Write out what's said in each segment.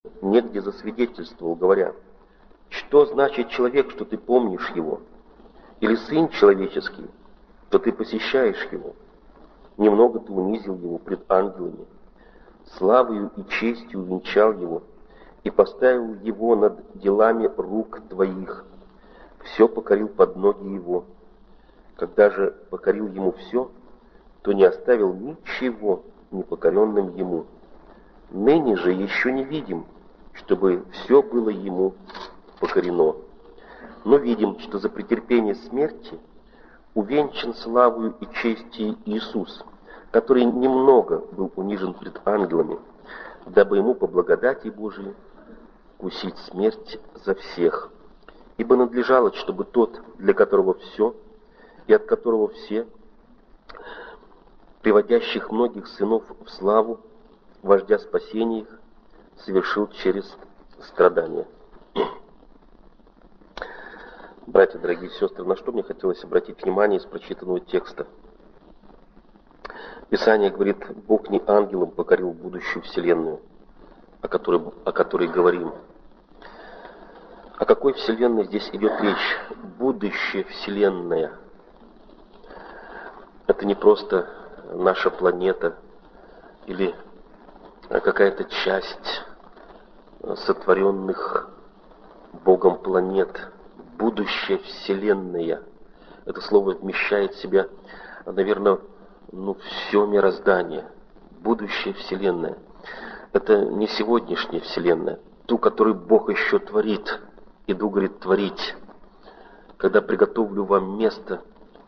негде засвидетельствовал, говоря: «Что значит человек, что ты помнишь его? Или сын человеческий, что ты посещаешь его? Немного ты унизил его пред ангелами, славою и честью венчал его и поставил его над делами рук твоих, все покорил под ноги его. Когда же покорил ему все, то не оставил ничего непокоренным ему. Ныне же еще не видим, чтобы все было ему покорено. Но видим, что за претерпение смерти увенчан славою и честью Иисус, который немного был унижен пред ангелами, дабы ему по благодати Божией вкусить смерть за всех. Ибо надлежало, чтобы тот, для которого все, и от которого все, приводящих многих сынов в славу, вождя спасения их, совершил через страдания». Братья, дорогие сестры, на что мне хотелось обратить внимание из прочитанного текста? Писание говорит: Бог не ангелам покорил будущую вселенную, о которой говорим. О какой вселенной здесь идет речь? Будущая вселенная. Это не просто наша планета или какая-то часть сотворенных Богом планет. Будущая вселенная. Это слово вмещает в себя, наверное, все мироздание. Будущая вселенная. Это не сегодняшняя вселенная, ту, которую Бог еще творит. Иду, говорит, творить. Когда приготовлю вам место,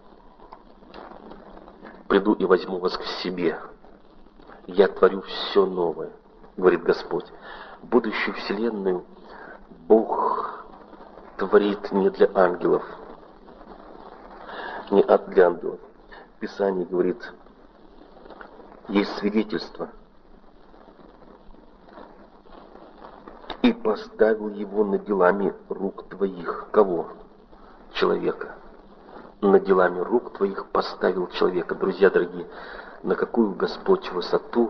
приду и возьму вас к себе. Я творю все новое, говорит Господь. Будущую вселенную Бог творит не для ангелов, не для ангелов. Писание говорит, есть свидетельство. И поставил его над делами рук твоих. Кого? Человека. Над делами рук твоих поставил человека. Друзья дорогие, на какую Господь высоту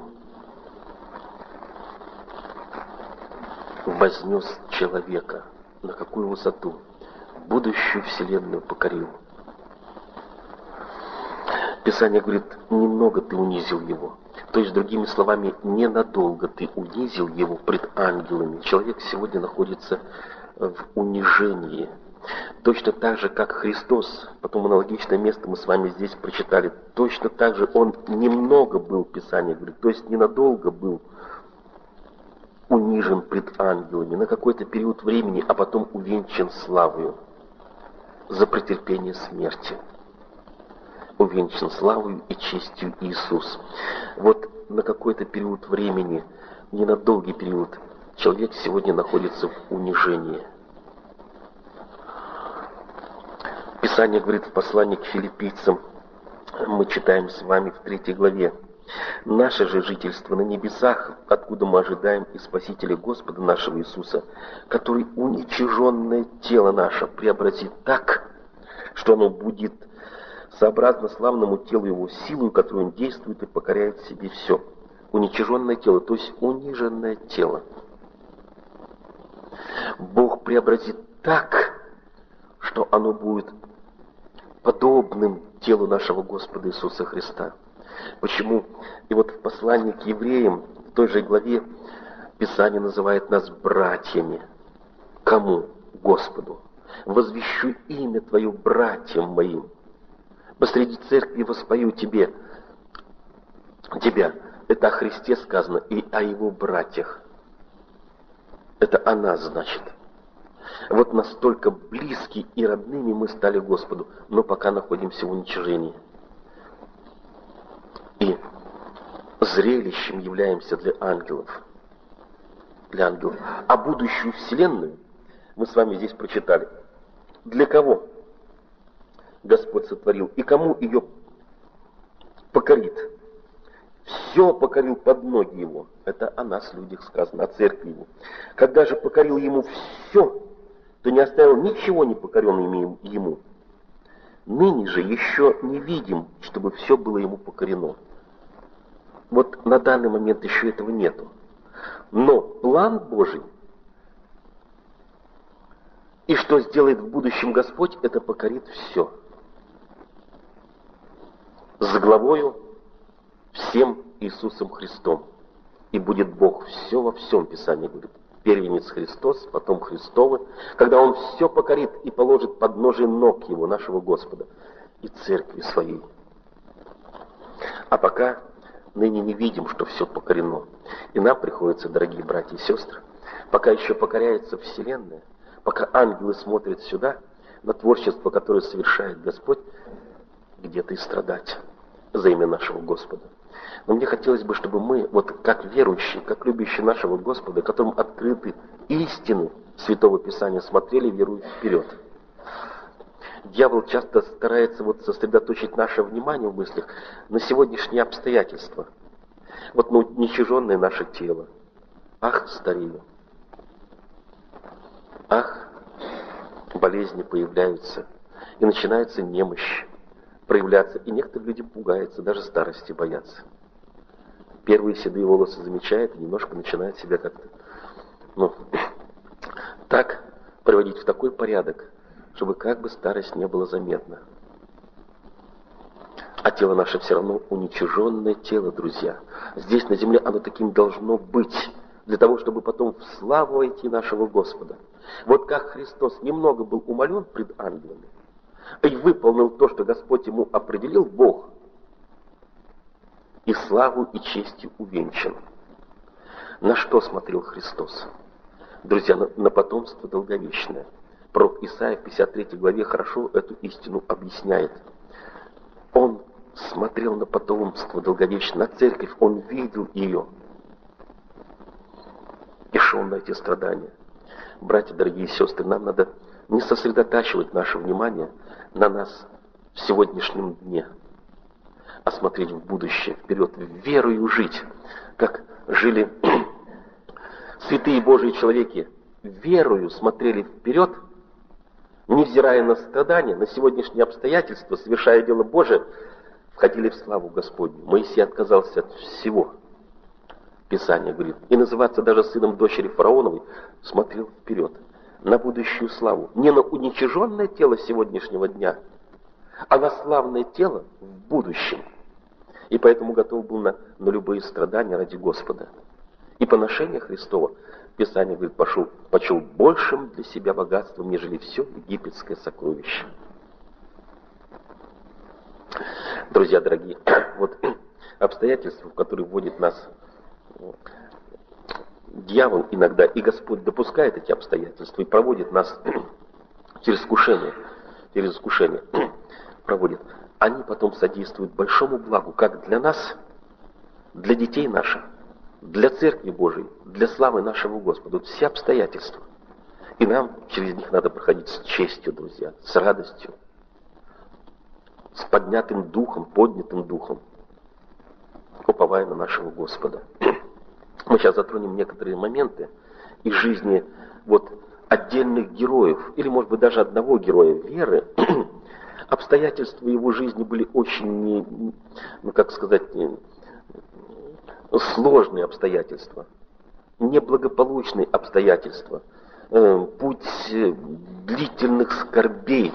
вознес человека? На какую высоту? Будущую вселенную покорил. Писание говорит, немного ты унизил его. То есть, другими словами, ненадолго ты унизил его пред ангелами. Человек сегодня находится в унижении. Точно так же, как Христос, потом аналогичное место мы с вами здесь прочитали, точно так же Он немного был, Писание говорит, то есть ненадолго был унижен пред ангелами на какой-то период времени, а потом увенчан славою за претерпение смерти. Увенчан славою и честью Иисус. Вот на какой-то период времени, не на долгий период, человек сегодня находится в унижении. Писание говорит в послании к филиппийцам, мы читаем с вами в 3 главе, «Наше же жительство на небесах, откуда мы ожидаем и Спасителя Господа нашего Иисуса, который уничиженное тело наше преобразит так, что оно будет сообразно славному телу Его, силою, которую Он действует и покоряет себе все». Уничиженное тело, то есть униженное тело. Бог преобразит так, что оно будет подобным телу нашего Господа Иисуса Христа. Почему? И вот в послании к евреям, в той же главе, Писание называет нас братьями. Кому? Господу. «Возвещу имя Твое братьям моим. Посреди церкви воспою тебя». Это о Христе сказано и о Его братьях. Это о нас, значит. Вот настолько близки и родными мы стали Господу, но пока находимся в уничижении. И зрелищем являемся для ангелов. Для ангелов. А будущую вселенную мы с вами здесь прочитали. Для кого Господь сотворил и кому ее покорит? Все покорил под ноги Его. Это о нас, людях, сказано, о церкви Его. Когда же покорил Ему все, то не оставил ничего непокоренным Ему. Ныне же еще не видим, чтобы все было Ему покорено. Вот на данный момент еще этого нету. Но план Божий, и что сделает в будущем Господь, это покорит все. С главою всем Иисусом Христом. И будет Бог все во всем, Писание говорит. Первенец Христос, потом Христовы, когда Он все покорит и положит под ножи ног Его, нашего Господа, и церкви своей. А пока ныне не видим, что все покорено. И нам приходится, дорогие братья и сестры, пока еще покоряется Вселенная, пока ангелы смотрят сюда, на творчество, которое совершает Господь, где-то и страдать за имя нашего Господа. Но мне хотелось бы, чтобы мы, вот как верующие, как любящие нашего Господа, которым открыты истины Святого Писания, смотрели, веруя вперед. Дьявол часто старается вот сосредоточить наше внимание в мыслях на сегодняшние обстоятельства. Вот на уничиженное наше тело. Ах, старею. Ах, болезни появляются. И начинается немощь проявляться. И некоторые люди пугаются, даже старости боятся. Первые седые волосы замечает и немножко начинает себя как-то, так приводить в такой порядок, чтобы как бы старость не была заметна. А тело наше все равно уничиженное тело, друзья. Здесь на земле оно таким должно быть, для того, чтобы потом в славу войти нашего Господа. Вот как Христос немного был умолен пред ангелами и выполнил то, что Господь ему определил, Бог, и славу и честью увенчан. На что смотрел Христос? Друзья, на потомство долговечное. Пророк Исаия в 53 главе хорошо эту истину объясняет. Он смотрел на потомство долговечное, на церковь, он видел ее. И шел на эти страдания. Братья, дорогие сестры, нам надо не сосредотачивать наше внимание на нас в сегодняшнем дне, а смотреть в будущее, вперед, верою жить, как жили святые Божьи человеки, верою смотрели вперед, невзирая на страдания, на сегодняшние обстоятельства, совершая дело Божие, входили в славу Господню. Моисей отказался от всего, Писание говорит, и называться даже сыном дочери фараоновой, смотрел вперед, на будущую славу, не на уничиженное тело сегодняшнего дня, а на славное тело в будущем. И поэтому готов был на любые страдания ради Господа. И поношение Христова, Писание говорит, почел большим для себя богатством, нежели все египетское сокровище. Друзья дорогие, вот обстоятельства, в которые вводит нас дьявол иногда, и Господь допускает эти обстоятельства и проводит нас через искушение, проводит. Они потом содействуют большому благу, как для нас, для детей наших, для Церкви Божией, для славы нашего Господа. Вот все обстоятельства. И нам через них надо проходить с честью, друзья, с радостью, с поднятым духом, уповая на нашего Господа. Мы сейчас затронем некоторые моменты из жизни вот отдельных героев, или, может быть, даже одного героя веры. Обстоятельства его жизни были очень, сложные обстоятельства, неблагополучные обстоятельства, путь длительных скорбей.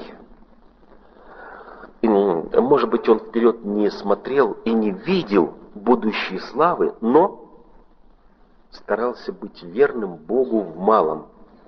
И, может быть, он вперед не смотрел и не видел будущей славы, но старался быть верным Богу в малом.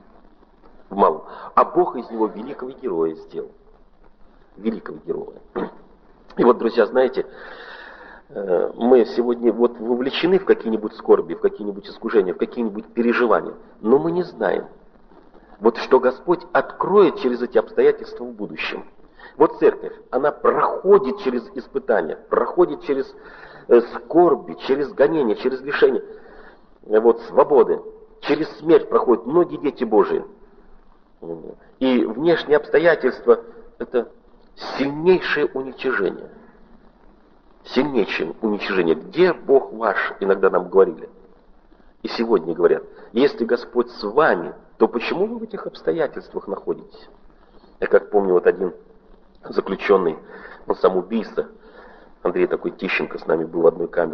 А Бог из него великого героя сделал. Великого героя. И вот, друзья, знаете, мы сегодня вот вовлечены в какие-нибудь скорби, в какие-нибудь искушения, в какие-нибудь переживания, но мы не знаем, вот что Господь откроет через эти обстоятельства в будущем. Вот церковь, она проходит через испытания, проходит через скорби, через гонения, через лишения вот, свободы, через смерть проходят многие дети Божии. И внешние обстоятельства – это сильнейшее уничижение. Сильнейшее уничижение. Где Бог ваш, иногда нам говорили. И сегодня говорят, если Господь с вами, то почему вы в этих обстоятельствах находитесь? Я как помню, вот один заключенный, он самоубийца, Андрей такой Тищенко с нами был в одной камере.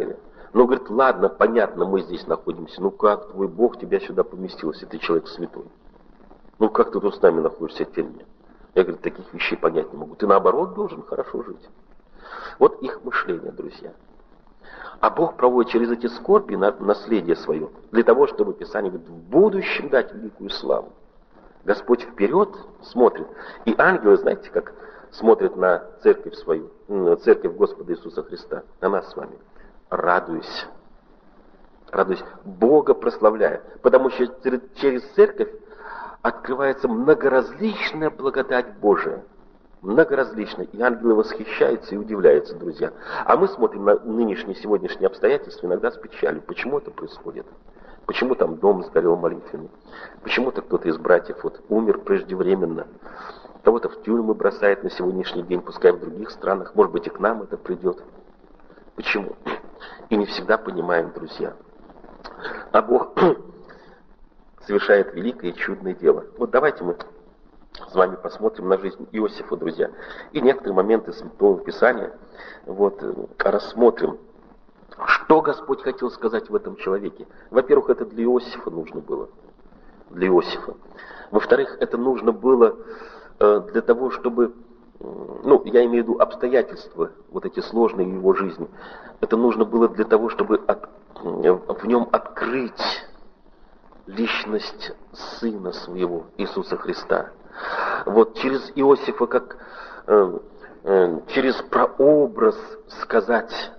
Ну, говорит, ладно, понятно, мы здесь находимся. Ну, как твой Бог тебя сюда поместил, если ты человек святой? Ну, как ты тут с нами находишься теперь мне? Я, говорю, таких вещей понять не могу. Ты, наоборот, должен хорошо жить. Вот их мышление, друзья. А Бог проводит через эти скорби наследие свое, для того, чтобы Писание говорит, в будущем дать великую славу. Господь вперед смотрит. И ангелы, знаете, как смотрят на церковь свою, на церковь Господа Иисуса Христа, на нас с вами. Радуйся. Радуйся. Бога прославляя. Потому что через церковь открывается многоразличная благодать Божия. Многоразличная. И ангелы восхищаются и удивляются, друзья. А мы смотрим на нынешние, сегодняшние обстоятельства иногда с печалью. Почему это происходит? Почему там дом сгорел молитвенный? Почему-то кто-то из братьев вот умер преждевременно. Кого-то в тюрьмы бросает на сегодняшний день, пускай в других странах. Может быть, и к нам это придет. Почему? И не всегда понимаем, друзья. А Бог совершает великое и чудное дело. Вот давайте мы с вами посмотрим на жизнь Иосифа, друзья. И некоторые моменты Святого Писания вот, рассмотрим. Что Господь хотел сказать в этом человеке? Во-первых, это для Иосифа нужно было. Для Иосифа. Во-вторых, это нужно было для того, чтобы, ну, я имею в виду обстоятельства, вот эти сложные в его жизни. Это нужно было для того, чтобы в нем открыть личность Сына Своего, Иисуса Христа. Вот через Иосифа, как через прообраз сказать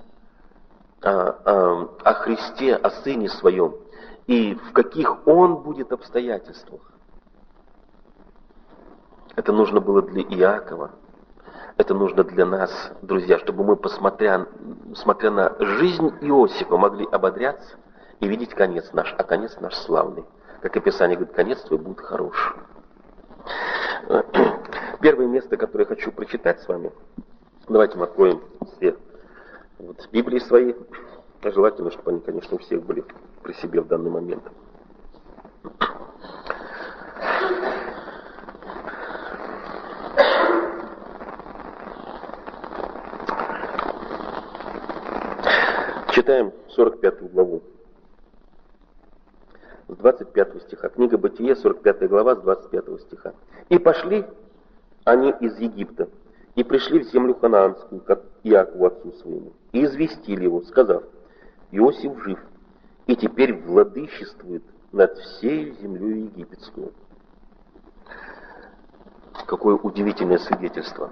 о Христе, о Сыне Своем, и в каких Он будет обстоятельствах. Это нужно было для Иакова, это нужно для нас, друзья, чтобы мы, смотря на жизнь Иосифа, могли ободряться и видеть конец наш, а конец наш славный. Как и Писание говорит, конец твой будет хорош. Первое место, которое я хочу прочитать с вами, давайте мы откроем все вот Библии свои. Желательно, чтобы они, конечно, у всех были при себе в данный момент. Читаем 45 главу. С 25 стиха. Книга Бытие, 45 глава, с 25 стиха. «И пошли они из Египта, и пришли в землю ханаанскую, к Иакову отцу своему, и известили его, сказав, Иосиф жив, и теперь владычествует над всей землей египетскую». Какое удивительное свидетельство.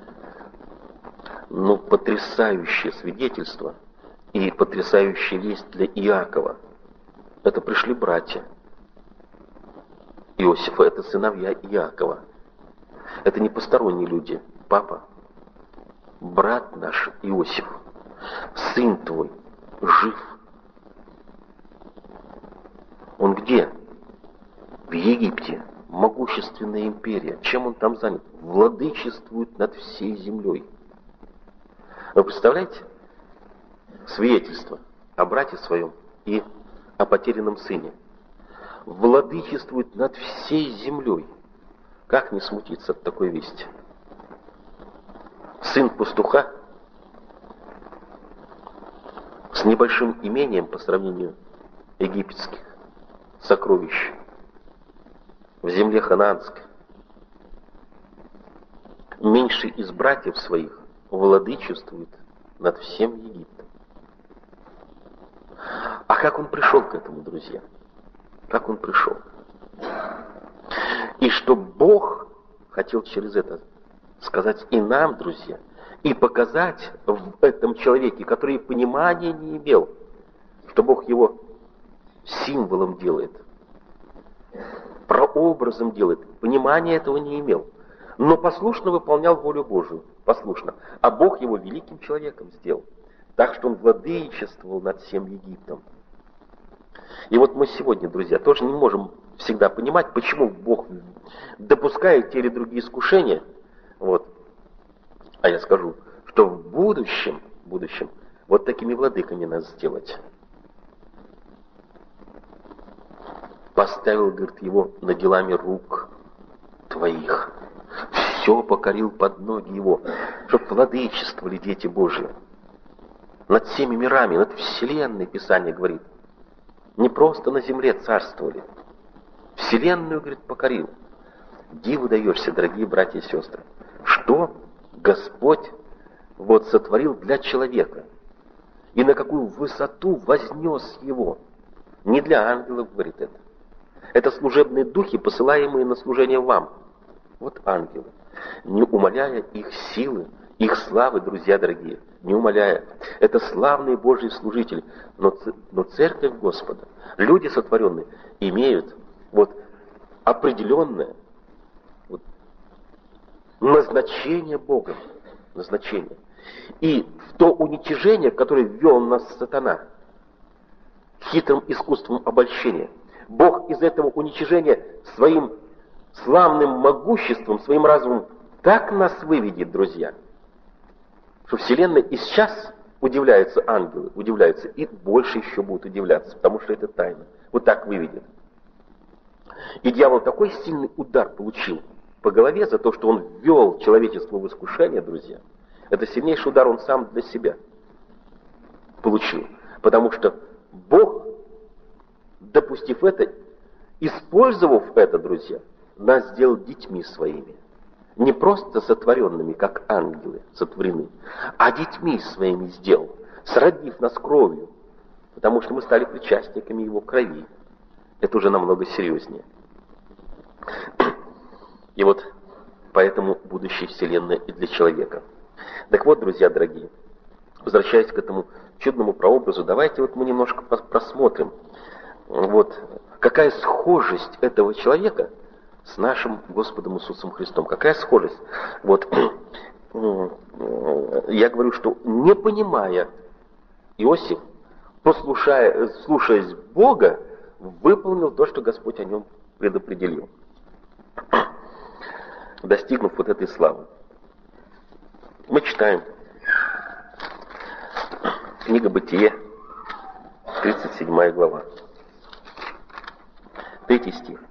Ну, потрясающее свидетельство и потрясающая весть для Иакова. Это пришли братья Иосифа, это сыновья Иакова. Это не посторонние люди. Папа, брат наш Иосиф, сын твой, жив. Он где? В Египте. Могущественная империя. Чем он там занят? Владычествует над всей землей. Вы представляете? Свидетельство о брате своем и о потерянном сыне. Владычествует над всей землей. Как не смутиться от такой вести? Сын пастуха с небольшим имением по сравнению египетских сокровищ в земле ханаанской. Меньший из братьев своих владычествует над всем Египтом. А как он пришел к этому, друзья? Как он пришел? И что Бог хотел через это сказать и нам, друзья, и показать в этом человеке, который понимания не имел, что Бог его символом делает, прообразом делает, понимания этого не имел, но послушно выполнял волю Божию, послушно, а Бог его великим человеком сделал, так что он владычествовал над всем Египтом. И вот мы сегодня, друзья, тоже не можем всегда понимать, почему Бог допускает те или другие искушения. Вот. А я скажу, что в будущем, вот такими владыками нас сделать. Поставил, говорит, его над делами рук твоих. Все покорил под ноги его, чтоб владычествовали дети Божьи. над всеми мирами, над вселенной, Писание говорит. Не просто на земле царствовали. Вселенную, говорит, покорил. Диву даешься, дорогие братья и сестры. Что Господь вот сотворил для человека. И на какую высоту вознес его. Не для ангелов, говорит это. Это служебные духи, посылаемые на служение вам. Вот ангелы. Не умаляя их силы, их славы, друзья дорогие, не умаляя. Это славные Божьи служители. Но церковь Господа, люди сотворенные, имеют вот определенное вот назначение Богом. Назначение. И в то уничижение, которое ввел нас сатана, хитрым искусством обольщения, Бог из этого уничижения своим славным могуществом, своим разумом так нас выведет, друзья, что Вселенная и сейчас удивляются ангелы, удивляются, и больше еще будут удивляться, потому что это тайна. Вот так выведет. И дьявол такой сильный удар получил по голове за то, что он ввел человечество в искушение, друзья. Это сильнейший удар он сам для себя получил. Потому что Бог, допустив это, использовав это, друзья, нас сделал детьми своими. Не просто сотворенными, как ангелы сотворены, а детьми своими сделал, сроднив нас кровью, потому что мы стали причастниками его крови. Это уже намного серьезнее. И вот поэтому будущее Вселенная и для человека. Так вот, друзья дорогие, возвращаясь к этому чудному прообразу, давайте вот мы немножко просмотрим, вот какая схожесть этого человека с нашим Господом Иисусом Христом. Какая схожесть? Вот я говорю, что не понимая, Иосиф, слушаясь Бога, выполнил то, что Господь о нем предопределил, достигнув вот этой славы. Мы читаем книга Бытие, 37 глава, 3 стих.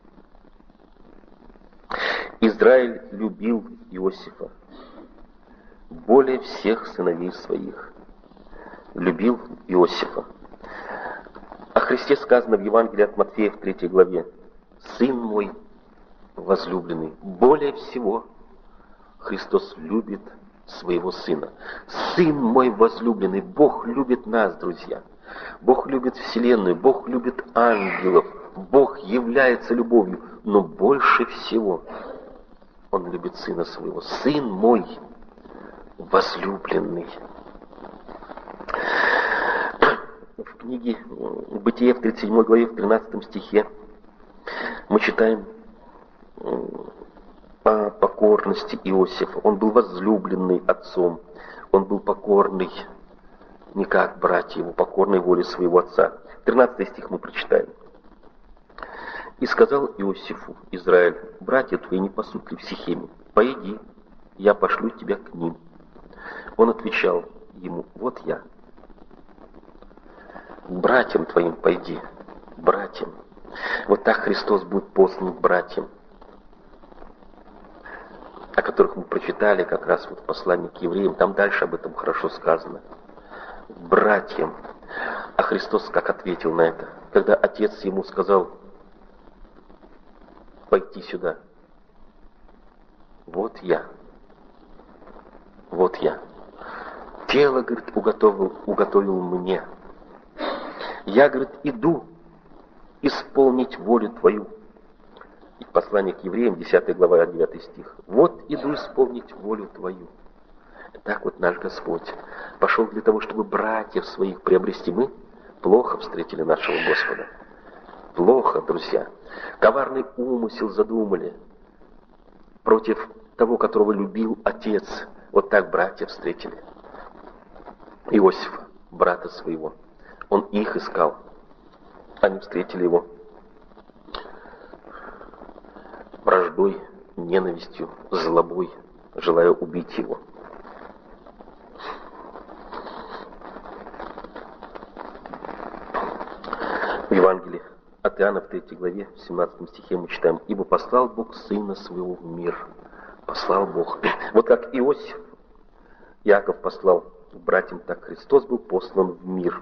Израиль любил Иосифа более всех сыновей своих. Любил Иосифа. О Христе сказано в Евангелии от Матфея в 3 главе. Сын мой возлюбленный, более всего Христос любит своего Сына. Сын мой возлюбленный, Бог любит нас, друзья. Бог любит Вселенную, Бог любит ангелов. Бог является любовью, но больше всего Он любит Сына Своего. Сын мой возлюбленный. В книге Бытие в 37 главе, в 13 стихе мы читаем о покорности Иосифа. Он был возлюбленный отцом. Он был покорный, не как братья его, покорной воле своего отца. 13 стих мы прочитаем. «И сказал Иосифу, Израиль, братья твои не пасут ли в Сихеме? Пойди, я пошлю тебя к ним». Он отвечал ему, вот я. К братьям твоим пойди, братьям. Вот так Христос будет послан к братьям, о которых мы прочитали как раз вот в послании к евреям. Там дальше об этом хорошо сказано. Братьям. А Христос как ответил на это? Когда отец ему сказал, пойти сюда. Вот я. Вот я. Тело, говорит, уготовил мне. Я, говорит, иду исполнить волю твою. И послание к евреям, 10 глава, 9 стих. Вот иду исполнить волю твою. Так вот наш Господь пошел для того, чтобы братьев своих приобрести. Мы плохо встретили нашего Господа. Плохо, друзья. Коварный умысел задумали против того, которого любил отец. Вот так братья встретили Иосифа, брата своего. Он их искал. Они встретили его враждой, ненавистью, злобой, желая убить его. В Евангелии от Иоанна в 3 главе, в 17 стихе мы читаем, «Ибо послал Бог Сына Своего в мир». Послал Бог. Вот как Иосиф, Иаков послал братьям, так Христос был послан в мир.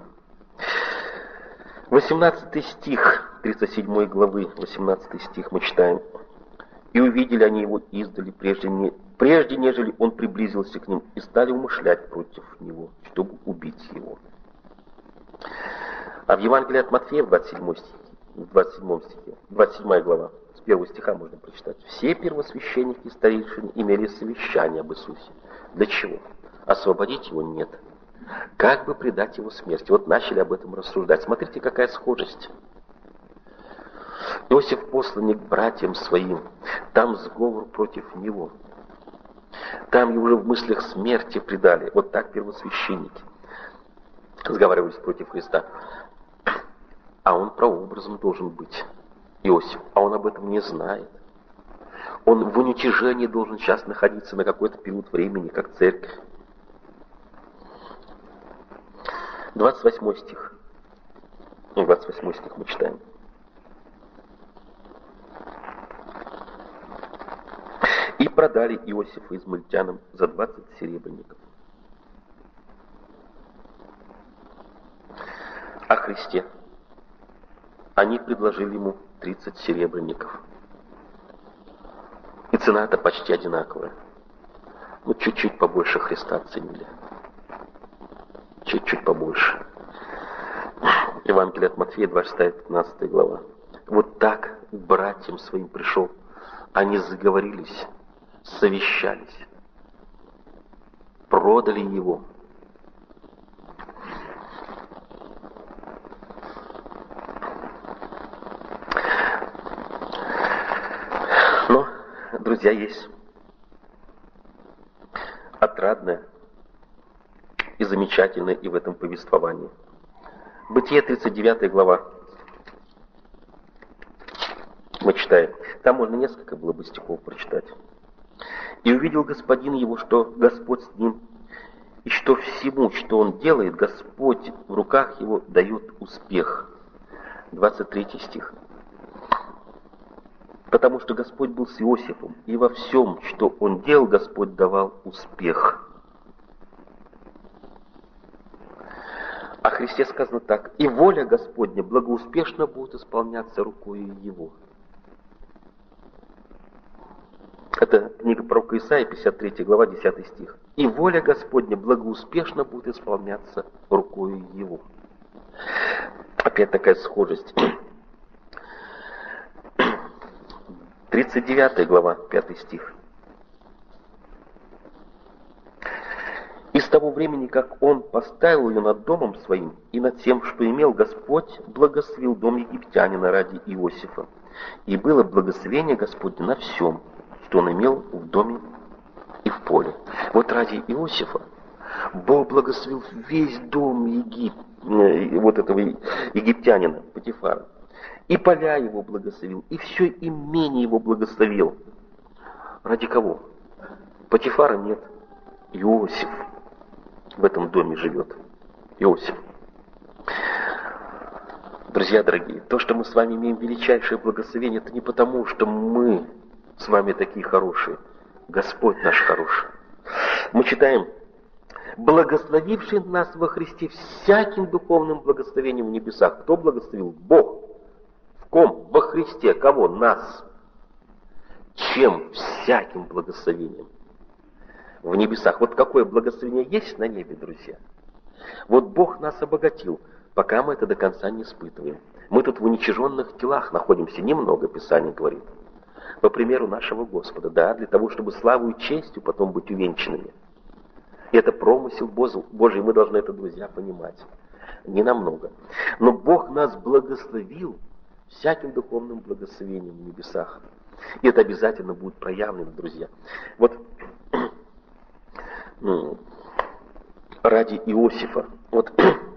18 стих 37 главы, 18 стих мы читаем. «И увидели они его издали, прежде нежели он приблизился к ним, и стали умышлять против него, чтобы убить его». А в Евангелии от Матфея в 27 стихе, 27 глава, с 1 стиха можно прочитать. «Все первосвященники и старейшины имели совещание об Иисусе». Для чего? Освободить его? Нет. Как бы предать его смерти? Вот начали об этом рассуждать. Смотрите, какая схожесть. Иосиф посланник братьям своим, там сговор против него. Там его уже в мыслях смерти предали. Вот так первосвященники сговаривались против Христа. А он прообразом должен быть, Иосиф. А он об этом не знает. Он в уничижении должен сейчас находиться на какой-то период времени, как церковь. 28 стих. 28 стих мы читаем. «И продали Иосифа измаильтянам за 20 серебряников». О Христе. Они предложили ему 30 серебряников. И цена-то почти одинаковая. Ну, чуть-чуть побольше Христа оценили. Чуть-чуть побольше. Евангелие от Матфея, 26-15 глава. Вот так к братьям своим пришел. Они заговорились, совещались, продали его. Но, друзья, есть отрадное и замечательное и в этом повествовании. Бытие, 39 глава. Мы читаем. Там можно несколько было бы стихов прочитать. «И увидел господин его, что Господь с ним, и что всему, что он делает, Господь в руках его дает успех». 23 стих. «Потому что Господь был с Иосифом, и во всем, что он делал, Господь давал успех». О Христе сказано так: «И воля Господня благоуспешно будет исполняться рукою его». Это книга пророка Исаии, 53 глава, 10 стих. «И воля Господня благоуспешно будет исполняться рукою его». Опять такая схожесть. 39 глава, 5 стих. «И с того времени, как он поставил ее над домом своим и над тем, что имел, Господь благословил дом египтянина ради Иосифа. И было благословение Господне на всем, что он имел в доме и в поле». Вот ради Иосифа Бог благословил весь дом вот этого египтянина Потифара. И поля его благословил, и все имение его благословил. Ради кого? Потифара нет. Иосиф в этом доме живет. Иосиф. Друзья дорогие, то, что мы с вами имеем величайшее благословение, это не потому, что мы с вами такие хорошие. Господь наш хороший. Мы читаем: «Благословивший нас во Христе всяким духовным благословением в небесах». Кто благословил? Бог. В ком? Во Христе. Кого? Нас. Чем? Всяким благословением в небесах. Вот какое благословение есть на небе, друзья. Вот Бог нас обогатил, пока мы это до конца не испытываем. Мы тут в уничиженных телах находимся, немного Писание говорит. По примеру нашего Господа, да, для того, чтобы славу и честью потом быть увенчанными. И это промысел Божий, мы должны это, друзья, понимать. Не намного. Но Бог нас благословил всяким духовным благословением в небесах. И это обязательно будет проявлено, друзья. Вот ради Иосифа, вот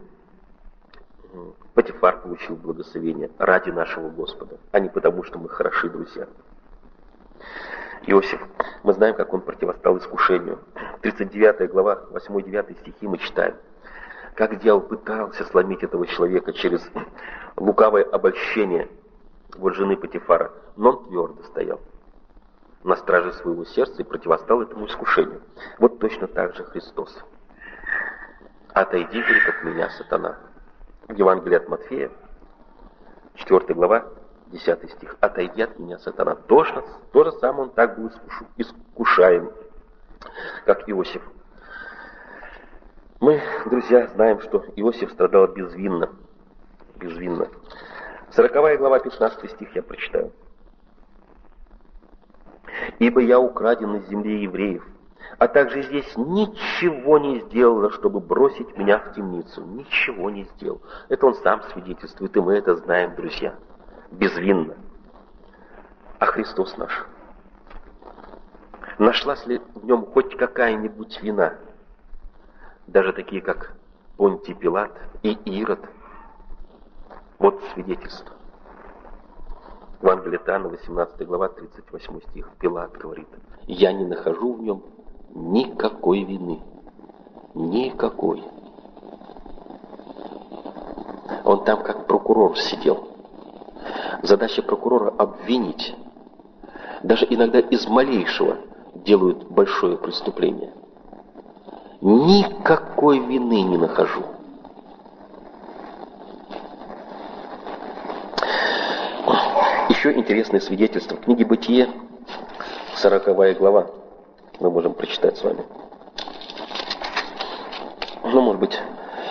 Потифар получил благословение ради нашего Господа, а не потому, что мы хороши, друзья. Иосиф, мы знаем, как он противостал искушению. 39 глава, 8-9 стихи мы читаем. Как дьявол пытался сломить этого человека через лукавое обольщение вот жены Потифара, но он твердо стоял на страже своего сердца и противостал этому искушению. Вот точно так же Христос. Отойди, говорит, от меня, сатана. Евангелие от Матфея, 4 глава, 10 стих. Отойди от меня, сатана. То же самое он так был искушаем, как Иосиф. Мы, друзья, знаем, что Иосиф страдал безвинно. Безвинно. 40 глава, 15 стих я прочитаю. «Ибо я украден из земли евреев, а также здесь ничего не сделала, чтобы бросить меня в темницу». Ничего не сделал. Это он сам свидетельствует, и мы это знаем, друзья. Безвинно. А Христос наш? Нашлась ли в нем хоть какая-нибудь вина? Даже такие, как Понтий Пилат и Ирод. Вот свидетельство. Евангелие от Иоанна, 18 глава, 38 стих. Пилат говорит: «Я не нахожу в нем никакой вины». Никакой. Он там как прокурор сидел. Задача прокурора — обвинить. Даже иногда из малейшего делают большое преступление. Никакой вины не нахожу. Еще интересное свидетельство. В книге «Бытие», 40 глава, мы можем прочитать с вами. Ну, может быть,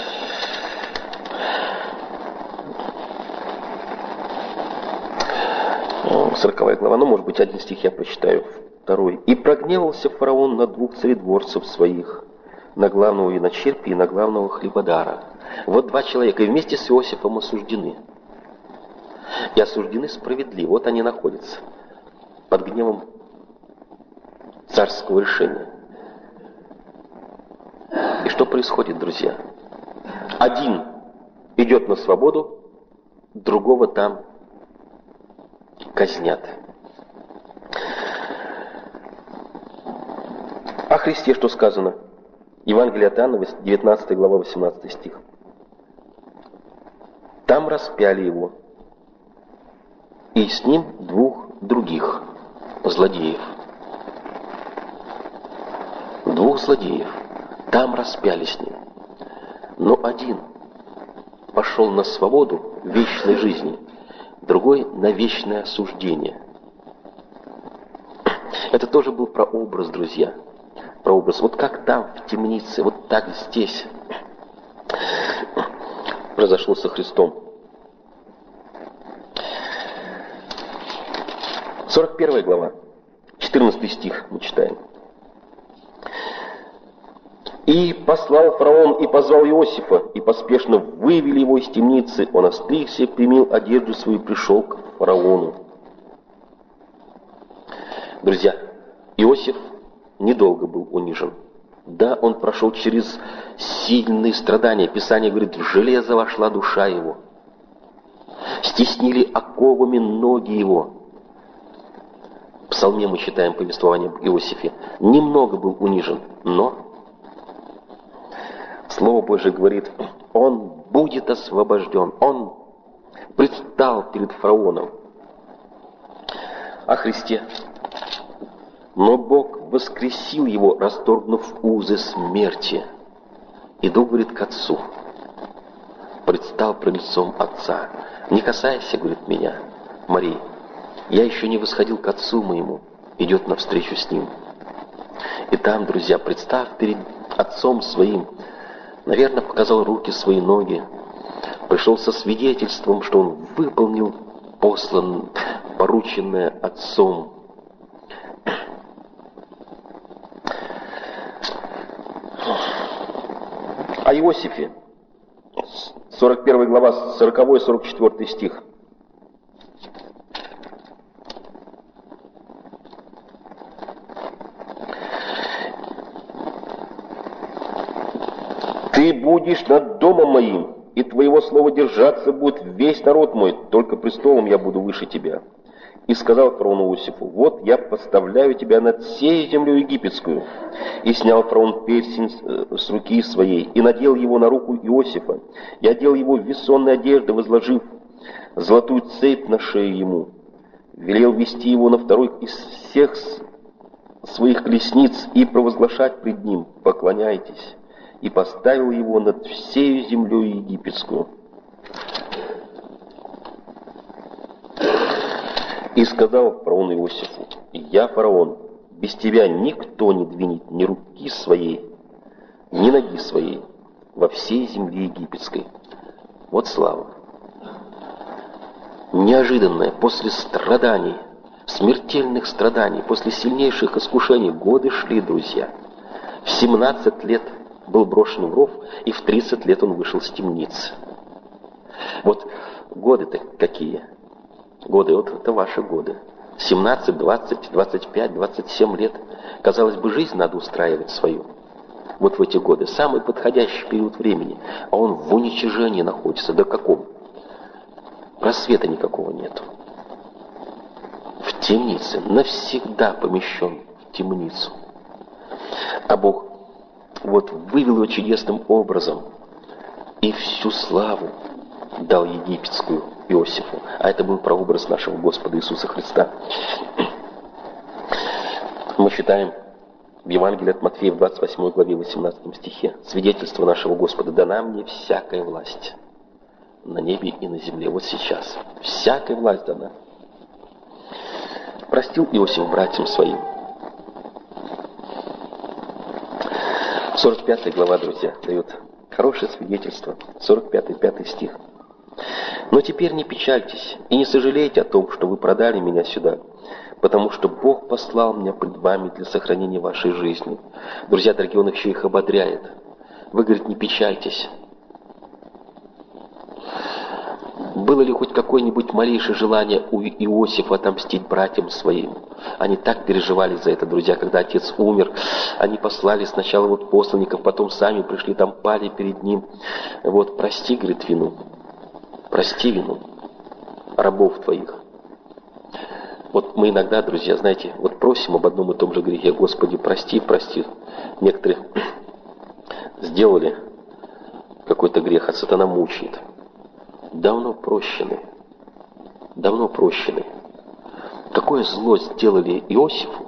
сороковая глава, ну, может быть, один стих я прочитаю, второй. «И прогневался фараон на 2 царедворцев своих, на главного виночерпия и на главного хлебодара». Вот 2 человека, и вместе с Иосифом осуждены. И осуждены справедливо. Вот они находятся под гневом царского решения. И что происходит, друзья? Один идет на свободу, другого там казнят. О Христе что сказано? Евангелие от Иоанна, 19 глава, 18 стих. «Там распяли его, и с ним 2 других злодеев». 2 злодеев. Там распяли с ним. Но один пошел на свободу вечной жизни, другой на вечное осуждение. Это тоже был прообраз, друзья. Прообраз. Вот как там, в темнице, вот так здесь произошло со Христом. 41 глава, 14 стих мы читаем. «И послал фараон и позвал Иосифа, и поспешно вывели его из темницы. Он остригся, примил одежду свою и пришел к фараону». Друзья, Иосиф недолго был унижен. Да, он прошел через сильные страдания. Писание говорит, в железо вошла душа его. Стеснили оковами ноги его. В Псалме мы читаем повествование об Иосифе. Немного был унижен, но Слово Божие говорит, он будет освобожден. Он предстал перед фараоном. О Христе. Но Бог воскресил его, расторгнув узы смерти. Иду, говорит, к Отцу. Предстал пред лицом Отца. Не касайся, говорит, меня, Мария. Я еще не восходил к Отцу моему. Идет навстречу с Ним. И там, друзья, представ перед Отцом своим, наверное, показал руки, свои ноги, пришел со свидетельством, что он выполнил порученное Отцом. О Иосифе, 41 глава, 40-44 стих. «Ты будешь над домом моим, и твоего слова держаться будет весь народ мой, только престолом я буду выше тебя». И сказал фараон Иосифу, вот я поставляю тебя над всей землей египетскую. И снял фараон перстень с руки своей, и надел его на руку Иосифа, и одел его в весонные одежды, возложив золотую цепь на шею ему. Велел вести его на второй из всех своих колесниц и провозглашать пред ним, поклоняйтесь, и поставил его над всею землей египетскую. И сказал фараон Иосифу: «Я фараон, без тебя никто не двинет ни руки своей, ни ноги своей во всей земле египетской». Вот слава. Неожиданная, после страданий, смертельных страданий, после сильнейших искушений, годы шли, друзья. В 17 лет был брошен в ров, и в 30 лет он вышел с темницы. Вот годы-то какие? Годы, вот это ваши годы. 17, 20, 25, 27 лет. Казалось бы, жизнь надо устраивать свою. Вот в эти годы самый подходящий период времени, а он в уничижении находится. До каком? Просвета никакого нету. В темнице, навсегда помещен в темницу. А Бог вот вывел его чудесным образом и всю славу дал египетскую Иосифу. А это был прообраз нашего Господа Иисуса Христа. Мы читаем в Евангелии от Матфея в 28 главе 18 стихе: «Свидетельство нашего Господа: дана мне всякая власть на небе и на земле». Вот сейчас. Всякая власть дана. Простил Иосиф братьям своим. 45 глава, друзья, дает хорошее свидетельство. 45 стих. «Но теперь не печальтесь и не сожалейте о том, что вы продали меня сюда, потому что Бог послал меня пред вами для сохранения вашей жизни». Друзья дорогие, Он еще их ободряет. Вы, говорит, не печальтесь. Было ли хоть какое-нибудь малейшее желание у Иосифа отомстить братьям своим? Они так переживали за это, друзья, когда отец умер. Они послали сначала вот посланников, потом сами пришли, там пали перед ним. Вот, прости, говорит, вину. Прости вину рабов твоих. Вот мы иногда, друзья, знаете, вот просим об одном и том же грехе: Господи, прости, прости. Некоторые сделали какой-то грех, а сатана мучает. Давно прощены. Давно прощены. Какое зло сделали Иосифу,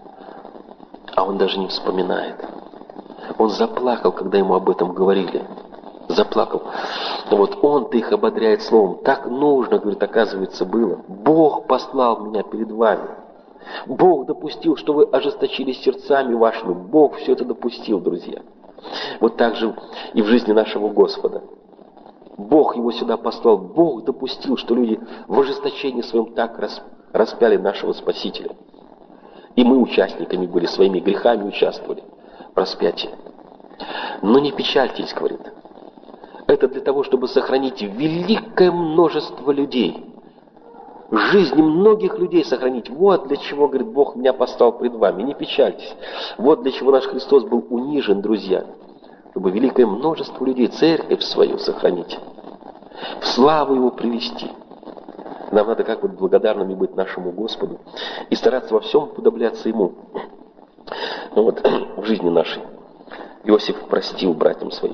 а он даже не вспоминает. Он заплакал, когда ему об этом говорили. Заплакал. Вот он-то их ободряет словом. Так нужно, говорит, оказывается, было. Бог послал меня перед вами. Бог допустил, что вы ожесточились сердцами вашими. Бог все это допустил, друзья. Вот так же и в жизни нашего Господа. Бог его сюда послал. Бог допустил, что люди в ожесточении своем так распяли нашего Спасителя. И мы участниками были, своими грехами участвовали в распятии. Но не печальтесь, говорит. Это для того, чтобы сохранить великое множество людей. Жизни многих людей сохранить. Вот для чего, говорит, Бог меня послал пред вами. Не печальтесь. Вот для чего наш Христос был унижен, друзья. Чтобы великое множество людей, церковь свою сохранить. В славу Его привести. Нам надо как вот благодарными быть нашему Господу и стараться во всем уподобляться Ему. Ну вот, в жизни нашей Иосиф простил братьям своим.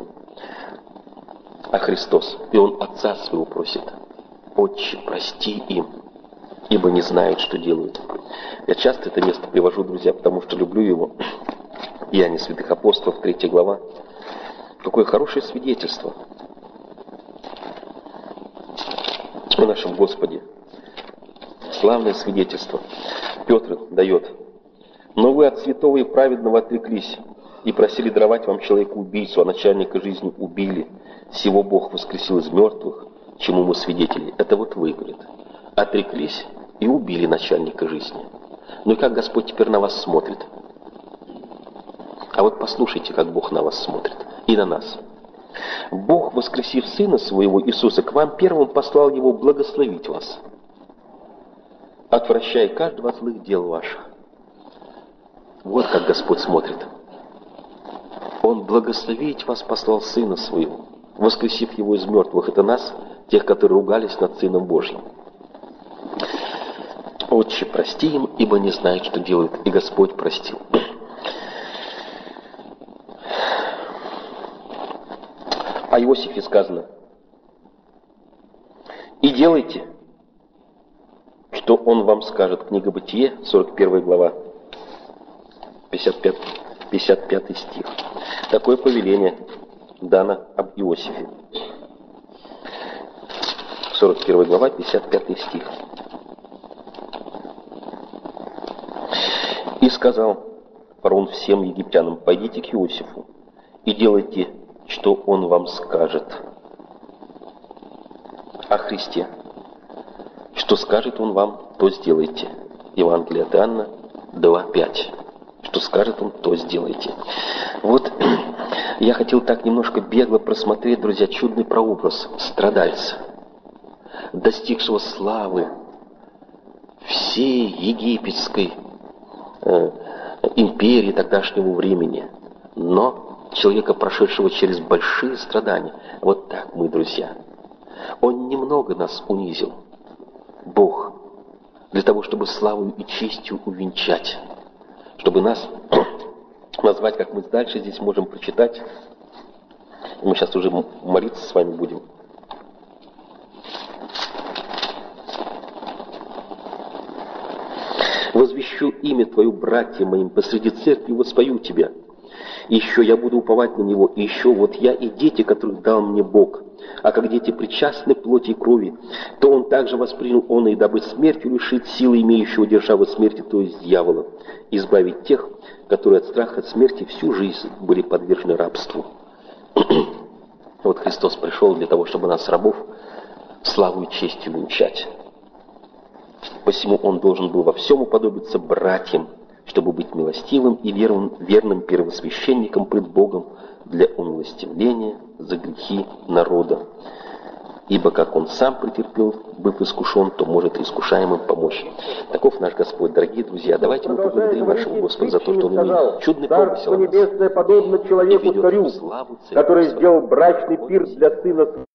А Христос, и Он Отца Своего просит: «Отче, прости им, ибо не знают, что делают». Я часто это место привожу, друзья, потому что люблю его. Деяния святых апостолов, 3 глава. Какое хорошее свидетельство о нашем Господе. Славное свидетельство Петр дает. «Но вы от святого и праведного отреклись, и просили даровать вам человека-убийцу, а начальника жизни убили. Сего Бог воскресил из мертвых, чему мы свидетели». Это вот вы, говорит, отреклись и убили начальника жизни. Ну и как Господь теперь на вас смотрит? А вот послушайте, как Бог на вас смотрит и на нас. «Бог, воскресив Сына Своего Иисуса, к вам первым послал Его благословить вас, отвращая каждого от злых дел ваших». Вот как Господь смотрит. Он благословить вас послал Сына Своего, воскресив Его из мертвых. Это нас, тех, которые ругались над Сыном Божьим. «Отче, прости им, ибо не знают, что делают». И Господь простил. О Иосифе сказано: «И делайте, что он вам скажет». Книга Бытие, 41 глава, 55 55 стих. Такое повеление дано об Иосифе. 41 глава, 55 стих. «И сказал фараон всем египтянам: пойдите к Иосифу и делайте, что он вам скажет». О Христе. Что скажет он вам, то сделайте. Евангелие от Иоанна 2:5. Что скажет он, то сделайте. Вот я хотел так немножко бегло просмотреть, друзья, чудный прообраз страдальца, достигшего славы всей египетской империи тогдашнего времени, но человека, прошедшего через большие страдания. Вот так мы, друзья. Он немного нас унизил, Бог, для того, чтобы славою и честью увенчать, чтобы нас назвать, как мы дальше здесь можем прочитать. Мы сейчас уже молиться с вами будем. «Возвещу имя Твое, братьям моим, посреди церкви воспою Тебя. И еще я буду уповать на Него, и еще вот я и дети, которых дал мне Бог. А как дети причастны плоти и крови, то Он также воспринял он и дабы смертью лишить силы имеющего державы смерти, то есть дьявола, избавить тех, которые от страха от смерти всю жизнь были подвержены рабству». Вот Христос пришел для того, чтобы нас, рабов, славу и честью венчать. Посему Он должен был во всем уподобиться братьям, чтобы быть милостивым и верным первосвященником пред Богом для умилостивления за грехи народа. Ибо как Он сам претерпел, быв искушен, то может и искушаемым помочь. Таков наш Господь, дорогие друзья. Давайте мы поблагодарим нашего Господа за то, что Он имеет чудный помысел Царство небесное подобно человеку-царю, который сделал брачный пир для сына